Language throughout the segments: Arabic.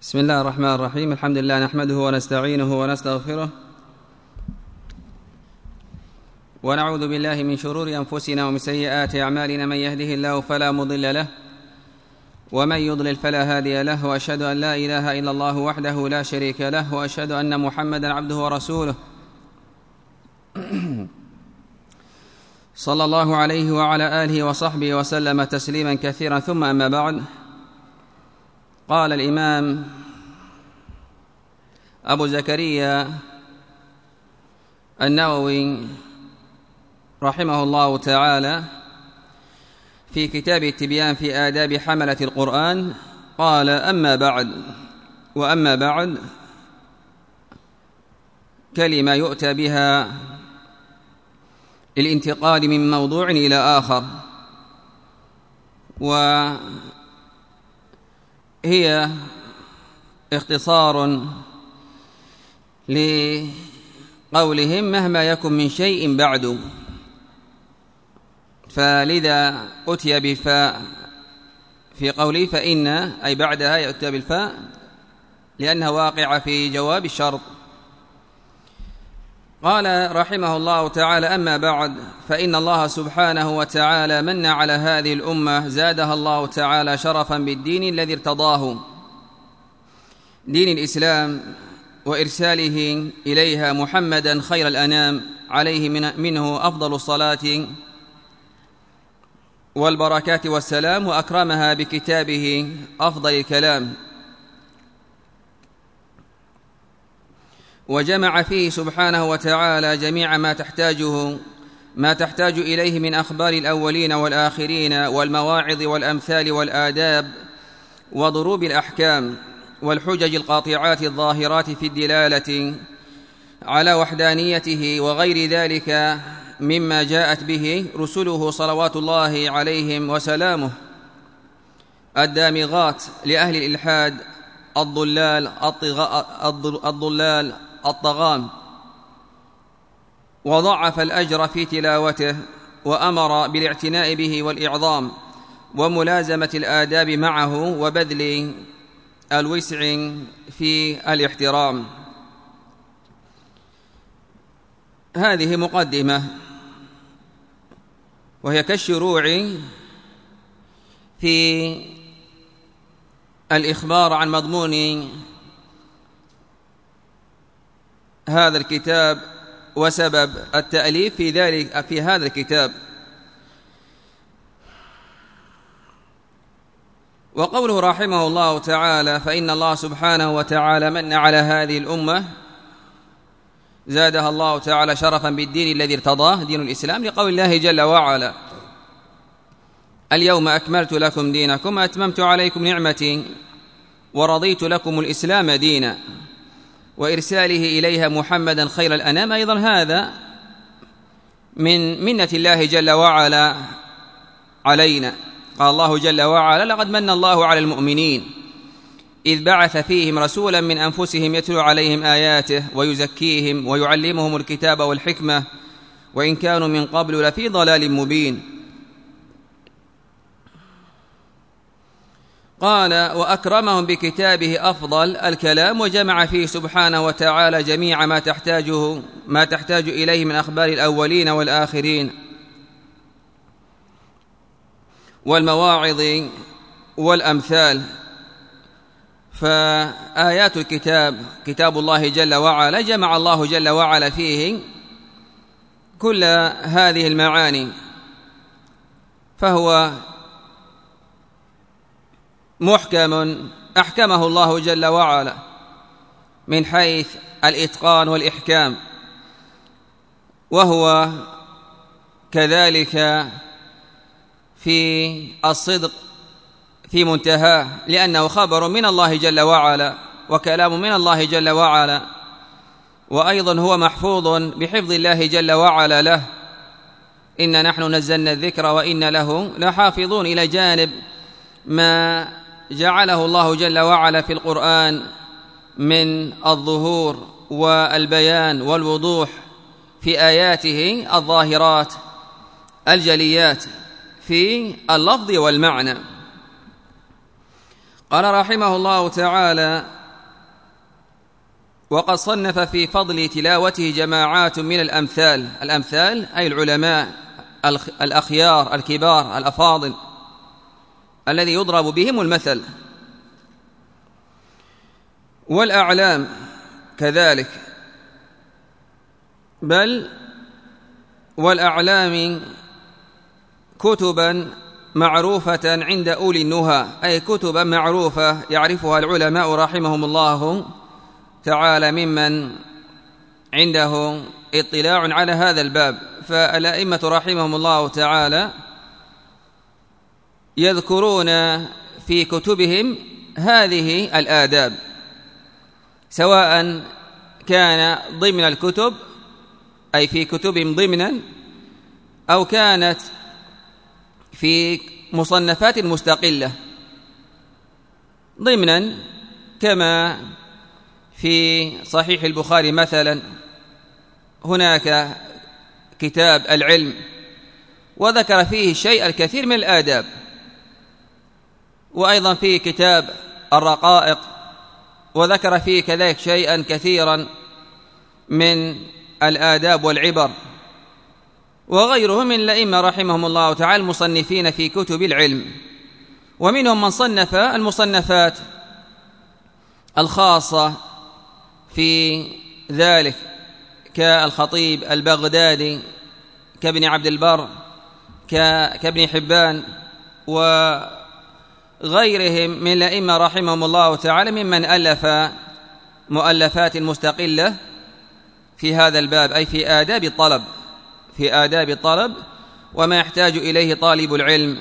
بسم الله الرحمن الرحيم. الحمد لله نحمده ونستعينه ونستغفره ونعوذ بالله من شرور أنفسنا ومن سيئات أعمالنا. من يهده الله فلا مضل له ومن يضلل فلا هادي له، وأشهد أن لا إله إلا الله وحده لا شريك له، وأشهد أن محمدا عبده ورسوله صلى الله عليه وعلى آله وصحبه وسلم تسليما كثيرا. ثم أما بعد، قال الإمام أبو زكريا النووي رحمه الله تعالى في كتاب التبيان في آداب حملة القرآن، قال: أما بعد كلمة يؤتى بها للانتقال من موضوع إلى آخر، وهي اختصار لقولهم مهما يكن من شيء بعد، فلذا أتي بالفاء في قوله فإن، أي بعدها يؤتى بالفاء لأنها واقعة في جواب الشرط. قال رحمه الله تعالى: أما بعد، فإن الله سبحانه وتعالى من على هذه الأمة زادها الله تعالى شرفا بالدين الذي ارتضاه، دين الإسلام، وإرساله إليها محمدا خير الأنام عليه منه أفضل الصلاة والبركات والسلام، وأكرمها بكتابه أفضل الكلام، وجمع فيه سبحانه وتعالى جميع ما تحتاج إليه من أخبار الأولين والآخرين والمواعظ والأمثال والآداب وضروب الأحكام والحجج القاطعات الظاهرات في الدلالة على وحدانيته وغير ذلك مما جاءت به رسله صلوات الله عليهم وسلامه، الدامغات لأهل الإلحاد الضلال الطغام، وضعف الأجر في تلاوته، وأمر بالاعتناء به والإعظام وملازمة الآداب معه وبذل الوسع في الاحترام. هذه مقدمة، وهي كالشروع في الإخبار عن مضمون هذا الكتاب وسبب التأليف في هذا الكتاب. وقوله رحمه الله تعالى: فإن الله سبحانه وتعالى من على هذه الأمة زادها الله تعالى شرفا بالدين الذي ارتضاه، دين الإسلام، لقول الله جل وعلا: اليوم أكملت لكم دينكم وأتممت عليكم نعمتي ورضيت لكم الإسلام دينا، وإرساله إليها محمدا خير الأنام. أيضا هذا من منة الله جل وعلا علينا. قال الله جل وعلا: لقد من الله على المؤمنين إذ بعث فيهم رسولا من أنفسهم يتلو عليهم آياته ويزكيهم ويعلمهم الكتاب والحكمة وإن كانوا من قبل لفي ضلال مبين. قال: وأكرمهم بكتابه أفضل الكلام، وجمع فيه سبحانه وتعالى جميع ما تحتاج إليه من أخبار الأولين والآخرين والمواعظ والأمثال. فآيات الكتاب كتاب الله جل وعلا جمع الله جل وعلا فيه كل هذه المعاني، فهو محكم أحكمه الله جل وعلا من حيث الإتقان والإحكام، وهو كذلك في الصدق في منتهاه، لأنه خبر من الله جل وعلا وكلام من الله جل وعلا، وأيضا هو محفوظ بحفظ الله جل وعلا له: إنا نحن نزلنا الذكر وإنا له لحافظون، إلى جانب ما جعله الله جل وعلا في القرآن من الظهور والبيان والوضوح في آياته الظاهرات الجليات في اللفظ والمعنى. قال رحمه الله تعالى: وقد صنف في فضل تلاوته جماعات من الأمثال أي العلماء الأخيار الكبار الأفاضل الذي يضرب بهم المثل، والأعلام كذلك، بل والأعلام كتبا معروفة عند أولي النهى، أي كتبا معروفة يعرفها العلماء رحمهم الله تعالى ممن عنده اطلاع على هذا الباب. فالأئمة رحمهم الله تعالى يذكرون في كتبهم هذه الآداب، سواء كان ضمن الكتب أي في كتبهم ضمنا، أو كانت في مصنفات مستقلة ضمنا، كما في صحيح البخاري مثلا هناك كتاب العلم وذكر فيه الشيء الكثير من الآداب، وأيضا في كتاب الرقائق وذكر فيه كذلك شيئا كثيرا من الآداب والعبر، وغيرهم من الأئمة رحمهم الله تعالى المصنفين في كتب العلم. ومنهم من صنف المصنفات الخاصة في ذلك كالخطيب البغدادي، كابن عبد البر، كابن حبان، وغيرهم من الأئمة رحمهم الله تعالى ممن ألف مؤلفات مستقلة في هذا الباب، أي في آداب الطلب وما يحتاج إليه طالب العلم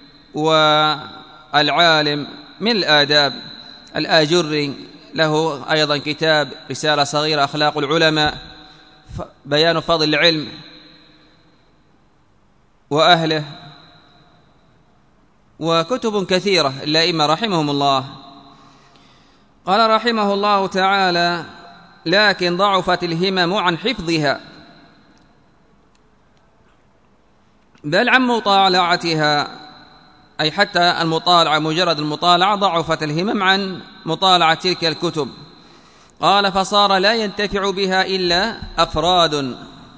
والعالم من الآداب. الآجري له أيضا كتاب رسالة صغيرة أخلاق العلماء، بيان فضل العلم وأهله، وكتب كثيرة الأئمة رحمهم الله. قال رحمه الله تعالى: لكن ضعفت الهمم عن حفظها، بل عن مطالعتها، أي حتى المطالعة مجرد المطالعة ضعفت الهمم عن مطالعة تلك الكتب. قال: فصار لا ينتفع بها إلا أفراد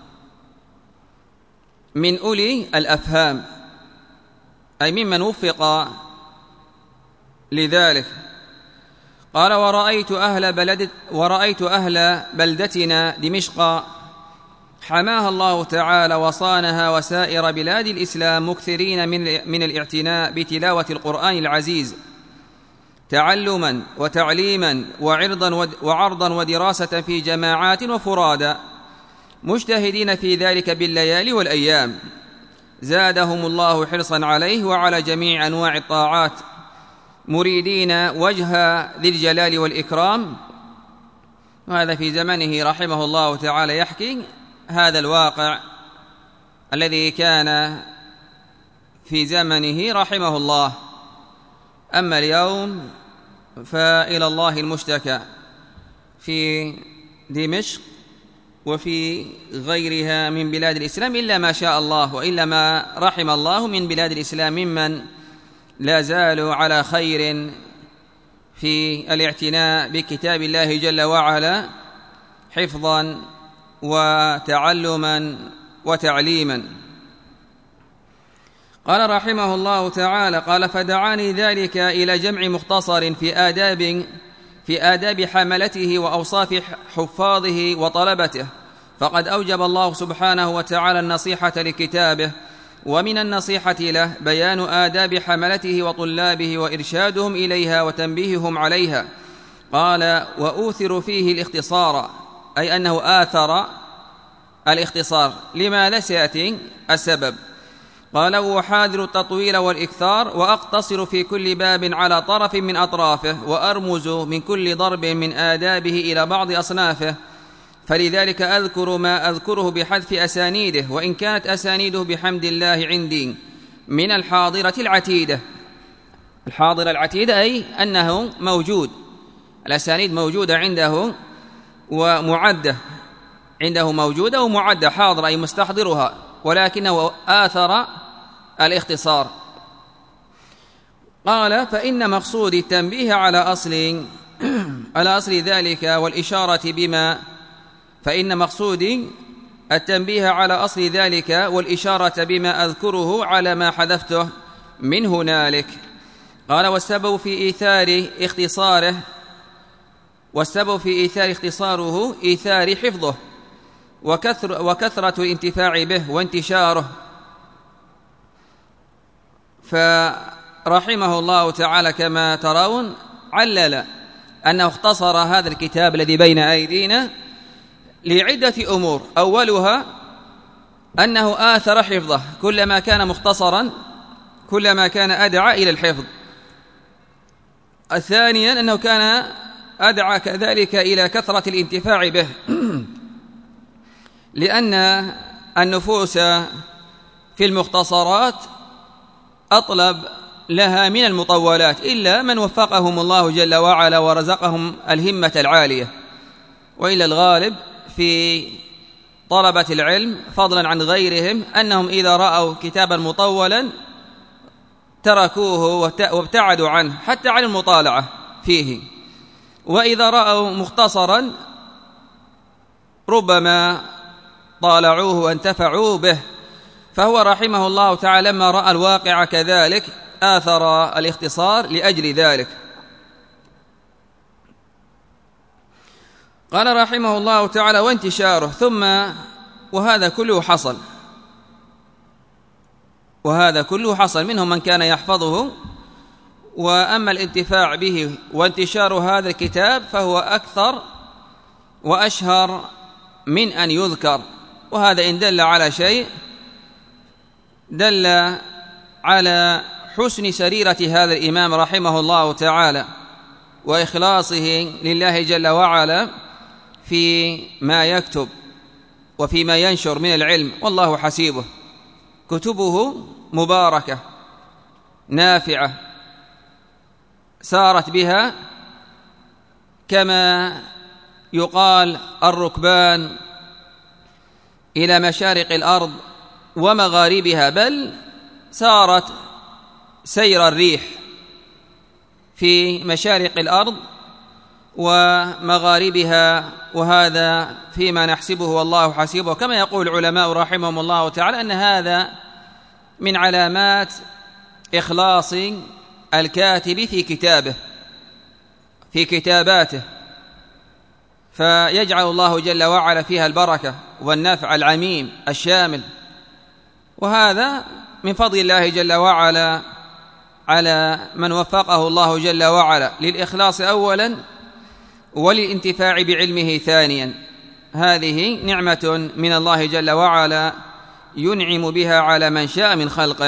من أولي الأفهام، أي ممن لذلك. قال: ورأيت أهل بلدتنا دمشق حماها الله تعالى وصانها وسائر بلاد الإسلام مكثرين من الاعتناء بتلاوة القرآن العزيز تعلما وتعليما وعرضا ودراسة في جماعات وفرادا، مجتهدين في ذلك بالليالي والأيام، زادهم الله حرصا عليه وعلى جميع أنواع الطاعات، مريدين وجه ذي الجلال والإكرام. وهذا في زمنه رحمه الله تعالى يحكي هذا الواقع الذي كان في زمنه رحمه الله. أما اليوم فإلى الله المشتكى في دمشق وفي غيرها من بلاد الإسلام، إلا ما شاء الله وإلا ما رحم الله من بلاد الإسلام ممن لا زالوا على خير في الاعتناء بكتاب الله جل وعلا حفظا وتعلما وتعليما. قال رحمه الله تعالى: قال: فدعاني ذلك إلى جمع مختصر في آداب حملته وأوصاف حفاظه وطلبته، فقد أوجب الله سبحانه وتعالى النصيحة لكتابه، ومن النصيحة له بيان آداب حملته وطلابه وإرشادهم إليها وتنبيههم عليها. قال: وأوثر فيه الاختصار، أي أنه آثر الاختصار. لماذا؟ سيأتي السبب. قال: وحاذر التطويل والإكثار، وأقتصر في كل باب على طرف من أطرافه، وأرمز من كل ضرب من آدابه إلى بعض أصنافه، فلذلك أذكر ما أذكره بحذف أسانيده، وإن كانت أسانيده بحمد الله عندي من الحاضرة العتيدة. الحاضرة العتيدة أي أنه موجود، الأسانيد موجودة عنده ومعدة، عنده موجودة ومعدة، حاضرة أي مستحضرها، ولكنه آثر الاختصار. قال: فإن مقصود التنبيه على أصل ذلك والإشارة بما فإن مقصود التنبيه على أصل ذلك والإشارة بما أذكره على ما حذفته من هنالك. قال: والسبب في إيثار اختصاره إيثار حفظه وكثرة الانتفاع به وانتشاره. فرحمه الله تعالى كما ترون علل أنه اختصر هذا الكتاب الذي بين أيدينا لعدة أمور. أولها أنه آثر حفظه، كلما كان مختصرا كلما كان أدعى إلى الحفظ. ثانيا أنه كان أدعى كذلك إلى كثرة الانتفاع به، لأن النفوس في المختصرات أطلب لها من المطولات، إلا من وفقهم الله جل وعلا ورزقهم الهمة العالية، وإلا الغالب في طلبة العلم فضلا عن غيرهم أنهم إذا رأوا كتابا مطولا تركوه وابتعدوا عنه حتى عن المطالعة فيه، وإذا رأوا مختصرا ربما طالعوه وانتفعوا به. فهو رحمه الله تعالى لما رأى الواقع كذلك آثر الاختصار لأجل ذلك. قال رحمه الله تعالى: وانتشاره. ثم وهذا كله حصل منهم من كان يحفظه، وأما الانتفاع به وانتشار هذا الكتاب فهو أكثر وأشهر من أن يذكر. وهذا إن دل على شيء دل على حسن سريرة هذا الإمام رحمه الله تعالى وإخلاصه لله جل وعلا في ما يكتب وفيما ينشر من العلم، والله حسيبه. كتبه مباركة نافعة سارت بها كما يقال الركبان إلى مشارق الأرض ومغاربها، بل سارت سير الريح في مشارق الأرض ومغاربها، وهذا فيما نحسبه والله حسيبه. كما يقول العلماء رحمهم الله تعالى أن هذا من علامات إخلاص الكاتب في كتاباته، فيجعل الله جل وعلا فيها البركة والنفع العميم الشامل، وهذا من فضل الله جل وعلا على من وفقه الله جل وعلا للإخلاص أولا وللانتفاع بعلمه ثانيا. هذه نعمة من الله جل وعلا ينعم بها على من شاء من خلقه.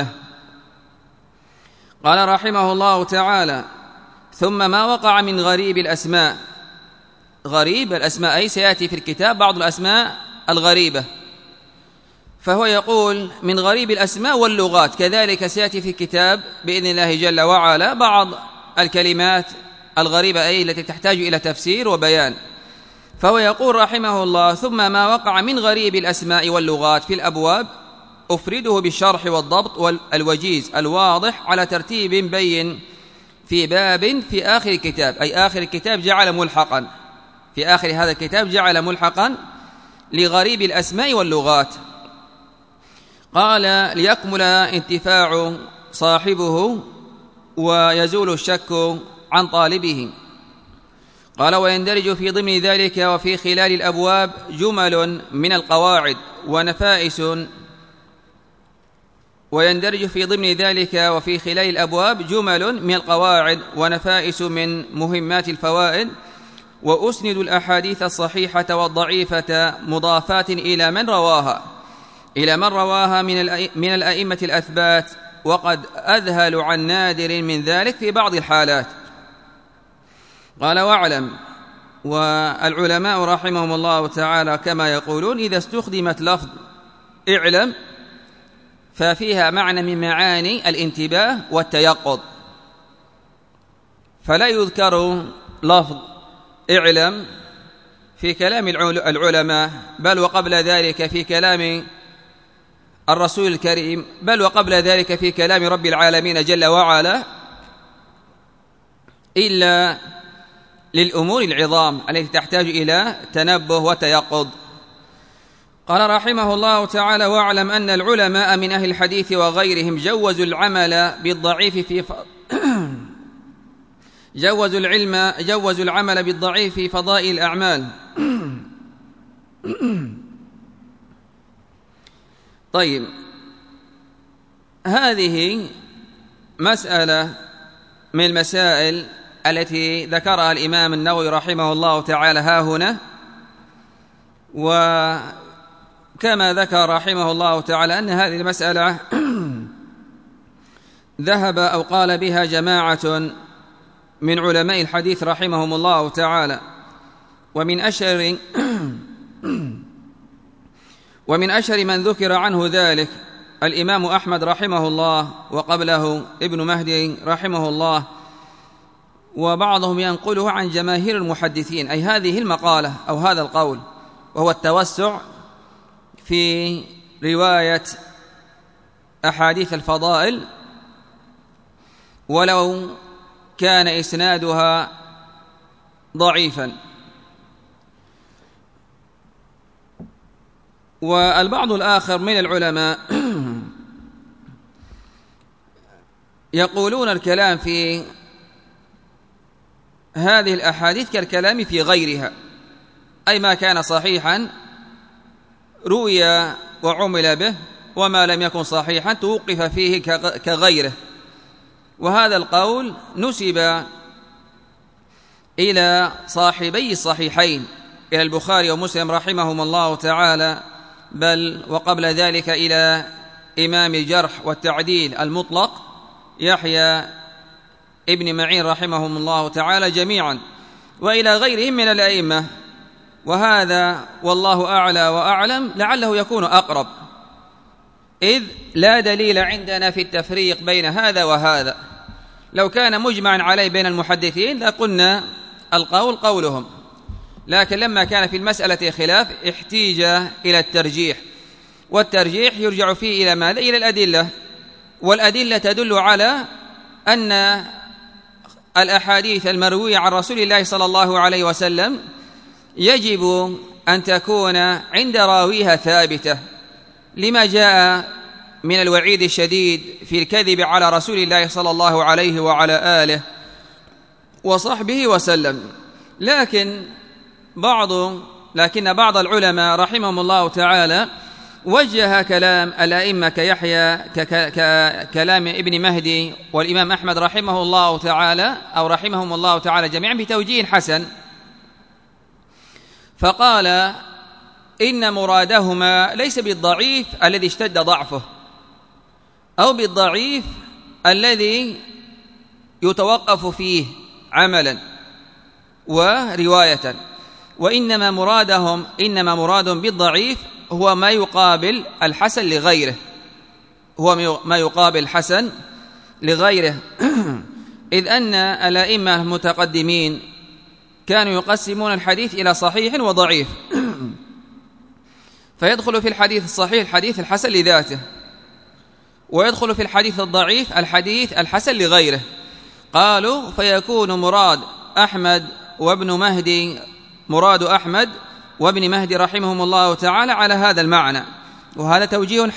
قال رحمه الله تعالى: ثم ما وقع من غريب الأسماء. غريب الأسماء أي سيأتي في الكتاب بعض الأسماء الغريبة، فهو يقول من غريب الأسماء واللغات، كذلك سيأتي في الكتاب بإذن الله جل وعلا بعض الكلمات الغريبة أي التي تحتاج إلى تفسير وبيان. فهو يقول رحمه الله: ثم ما وقع من غريب الأسماء واللغات في الأبواب أفرده بالشرح والضبط والوجيز الواضح على ترتيب بين في باب في آخر الكتاب، أي آخر الكتاب جعل ملحقا، في آخر هذا الكتاب جعل ملحقا لغريب الأسماء واللغات. قال: ليكمل انتفاع صاحبه ويزول الشك عن طالبه. قال: ويندرج في ضمن ذلك وفي خلال الأبواب جمل من القواعد ونفائس من مهمات الفوائد، وأسند الأحاديث الصحيحة والضعيفة مضافات إلى من رواها من الأئمة الأثبات، وقد أذهل عن نادر من ذلك في بعض الحالات. قال: واعلم، والعلماء رحمهم الله تعالى كما يقولون إذا استخدمت لفظ اعلم ففيها معنى من معاني الانتباه والتيقظ، فلا يذكر لفظ اعلم في كلام العلماء بل وقبل ذلك في كلام الرسول الكريم، بل وقبل ذلك في كلام رب العالمين جل وعلا، إلا للأمور العظام التي تحتاج إلى تنبه وتيقظ. قال رحمه الله تعالى: واعلم أن العلماء من أهل الحديث وغيرهم جوزوا العمل بالضعيف في فضائل الأعمال. طيب، هذه مسألة من المسائل التي ذكرها الإمام النووي رحمه الله تعالى ها هنا، وكما ذكر رحمه الله تعالى أن هذه المسألة ذهب أو قال بها جماعة من علماء الحديث رحمهم الله تعالى، ومن أشهر من ذكر عنه ذلك الإمام أحمد رحمه الله، وقبله ابن مهدي رحمه الله، وبعضهم ينقله عن جماهير المحدثين، أي هذه المقالة أو هذا القول، وهو التوسع في رواية أحاديث الفضائل ولو كان إسنادها ضعيفا. والبعض الآخر من العلماء يقولون الكلام في هذه الأحاديث كالكلام في غيرها، أي ما كان صحيحا روي وعمل به، وما لم يكن صحيحا توقف فيه كغيره. وهذا القول نسب إلى صاحبي الصحيحين، إلى البخاري ومسلم رحمهم الله تعالى، بل وقبل ذلك إلى إمام الجرح والتعديل المطلق يحيى ابن معين رحمهم الله تعالى جميعا، وإلى غيرهم من الأئمة. وهذا والله أعلى وأعلم لعله يكون أقرب، إذ لا دليل عندنا في التفريق بين هذا وهذا. لو كان مجمعا عليه بين المحدثين لقلنا القول قولهم، لكن لما كان في المسألة خلاف احتيج إلى الترجيح، والترجيح يرجع فيه إلى ماذا؟ إلى الأدلة، والأدلة تدل على أن الأحاديث المروية عن رسول الله صلى الله عليه وسلم يجب أن تكون عند راويها ثابتة، لما جاء من الوعيد الشديد في الكذب على رسول الله صلى الله عليه وعلى آله وصحبه وسلم. لكن بعض العلماء رحمهم الله تعالى وجه كلام الأئمة كيحيى ككلام ابن مهدي والإمام أحمد رحمه الله تعالى أو رحمهم الله تعالى جميعا بتوجيه حسن، فقال إن مرادهما ليس بالضعيف الذي اشتد ضعفه أو بالضعيف الذي يتوقف فيه عملا ورواية، وإنما مرادهم بالضعيف هو ما يقابل الحسن لغيره، إذ أن الأئمة المتقدمين كانوا يقسمون الحديث إلى صحيح وضعيف، فيدخل في الحديث الصحيح الحديث الحسن لذاته، ويدخل في الحديث الضعيف الحديث الحسن لغيره. قالوا فيكون مراد أحمد وابن مهدي رحمهم الله تعالى على هذا المعنى، وهذا توجيه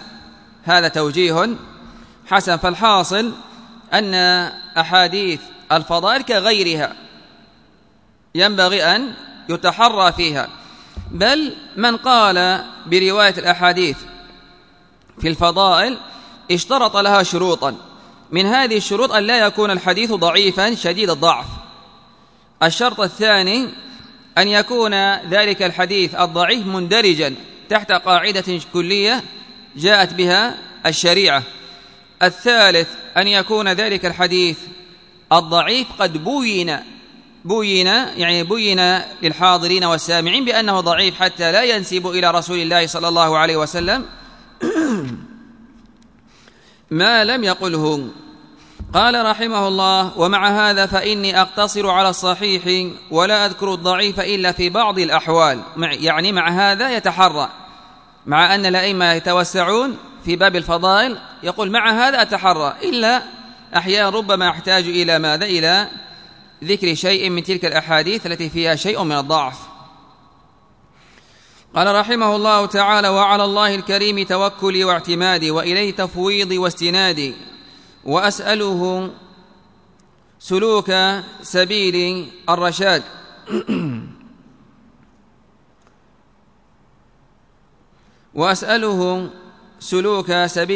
حسن. فالحاصل أن أحاديث الفضائل كغيرها ينبغي أن يتحرى فيها، بل من قال برواية الأحاديث في الفضائل اشترط لها شروطا، من هذه الشروط أن لا يكون الحديث ضعيفا شديد الضعف. الشرط الثاني أن يكون ذلك الحديث الضعيف مندرجا تحت قاعدة كلية جاءت بها الشريعة. الثالث أن يكون ذلك الحديث الضعيف قد بين للحاضرين والسامعين بأنه ضعيف حتى لا ينسب إلى رسول الله صلى الله عليه وسلم ما لم يقله. قال رحمه الله: ومع هذا فإني أقتصر على الصحيح ولا أذكر الضعيف إلا في بعض الأحوال. يعني مع هذا يتحرى، مع أن الأئمة يتوسعون في باب الفضائل، يقول مع هذا أتحرى إلا أحيانا ربما أحتاج إلى ماذا؟ إلى ذكر شيء من تلك الأحاديث التي فيها شيء من الضعف. قال رحمه الله تعالى: وعلى الله الكريم توكلي واعتمادي، وإليه تفويضي واستنادي، وأسأله سلوك سبيل الرشاد وأسأله سلوك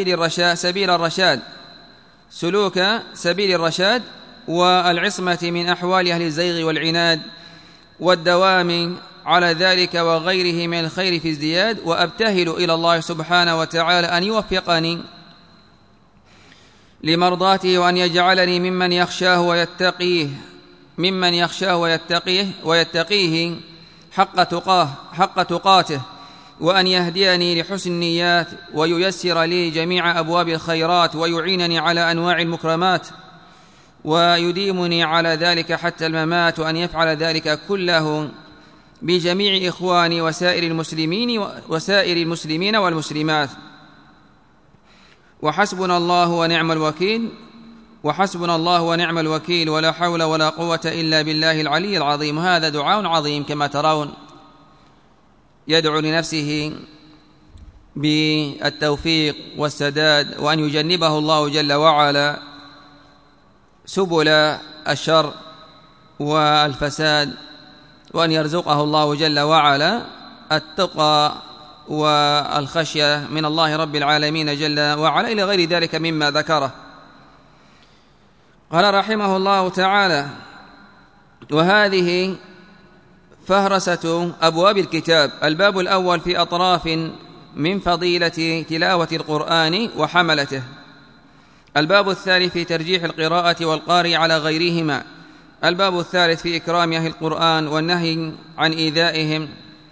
سبيل الرشاد والعصمة من أحوال أهل الزيغ والعناد، والدوام على ذلك وغيره من الخير في ازدياد. وأبتهل إلى الله سبحانه وتعالى أن يوفقني لمرضاته، وأن يجعلني ممن يخشاه ويتقيه حق تقاته، وأن يهديني لحسن النيات، وييسر لي جميع أبواب الخيرات، ويعينني على أنواع المكرمات، ويديمني على ذلك حتى الممات، وأن يفعل ذلك كله بجميع إخواني وسائر المسلمين والمسلمات. وحسبنا الله ونعم الوكيل، ولا حول ولا قوة إلا بالله العلي العظيم. هذا دعاء عظيم كما ترون، يدعو لنفسه بالتوفيق والسداد، وأن يجنبه الله جل وعلا سبل الشر والفساد، وأن يرزقه الله جل وعلا التقى والخشية من الله رب العالمين جل وعلا، إلى غير ذلك مما ذكره. قال رحمه الله تعالى: وهذه فهرسة أبواب الكتاب. الباب الأول في أطراف من فضيلة تلاوة القرآن وحملته. الباب الثاني في ترجيح القراءة والقارئ على غيرهما. الباب الثالث في إكرام أهل القرآن والنهي عن إيذائهم.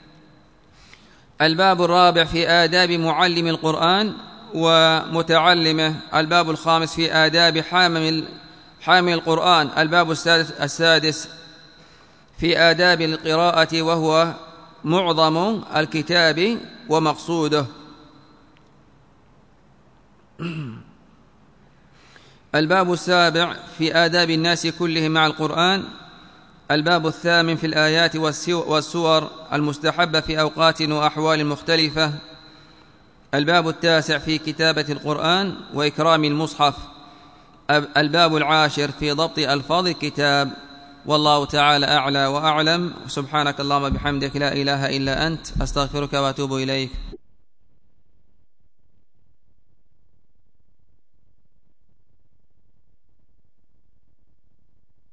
الباب الرابع في آداب معلم القرآن ومتعلمه. الباب الخامس في آداب حامل القرآن. الباب السادس في آداب القراءة، وهو معظم الكتاب ومقصوده. الباب السابع في آداب الناس كلهم مع القرآن. الباب الثامن في الآيات والسور المستحبة في أوقات وأحوال مختلفة. الباب التاسع في كتابة القرآن وإكرام المصحف. الباب العاشر في ضبط ألفاظ الكتاب. والله تعالى أعلى وأعلم. سبحانك اللهم بحمدك، لا إله إلا أنت، أستغفرك وأتوب إليك.